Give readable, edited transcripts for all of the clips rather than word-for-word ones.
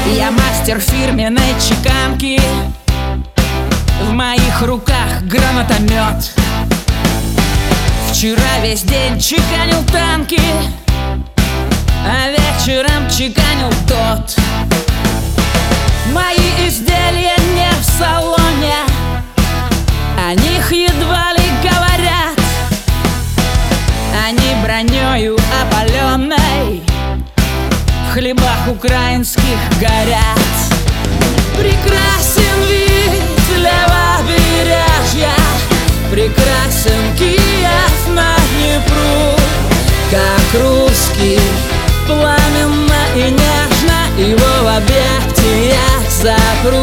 Я мастер фирменной чеканки, в моих руках гранатомет. Вчера весь день чеканил танки, а вечером чеканил тот. Мои изделия не в салоне, о них едва ли говорят. Они бронёю опаленной в хлебах украинских горят. Прекрасен вид левобережья, прекрасен Киев на Днепру, как русский, пламенно и нежно его в объятиях запру.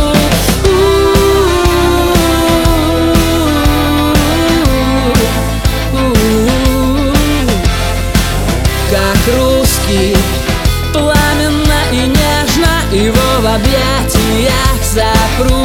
Как русский, пламенно и нежно его в объятиях запру.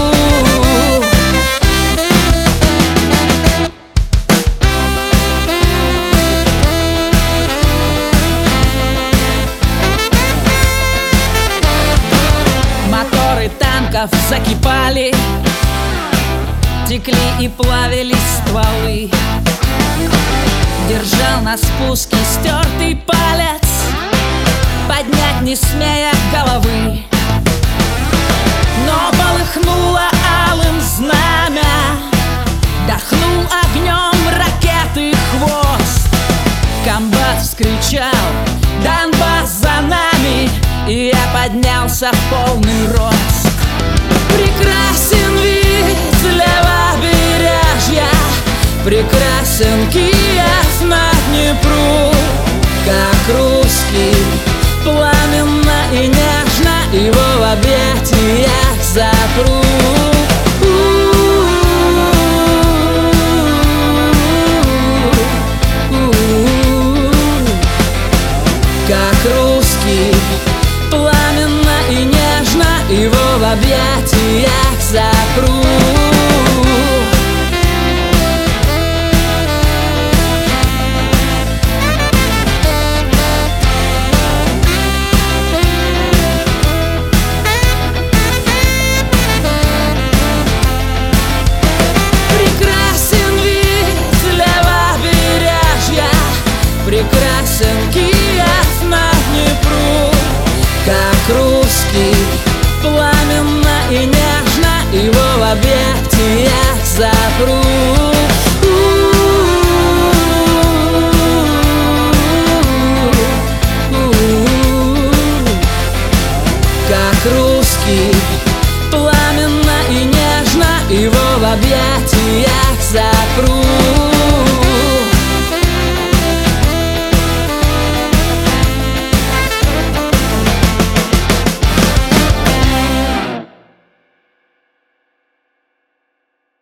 Моторы танков закипали, текли и плавились стволы. Держал на спуске стертый палец, поднять не смея головы. Но полыхнуло алым знамя, дохнул огнем ракеты хвост. Комбат вскричал: «Донбасс за нами!» И я поднялся в полный рост. Прекрасен вид левобережья, прекрасен Киев на Днепру, как русский, пламенно и нежно его в объятиях запру. Как русский, пламенно и нежно его в объятиях запру. Прекрасен Киев на Днепру, как русский, пламенно и нежно его в объятиях запру. Как русский, пламенно и нежно его в объятиях запру.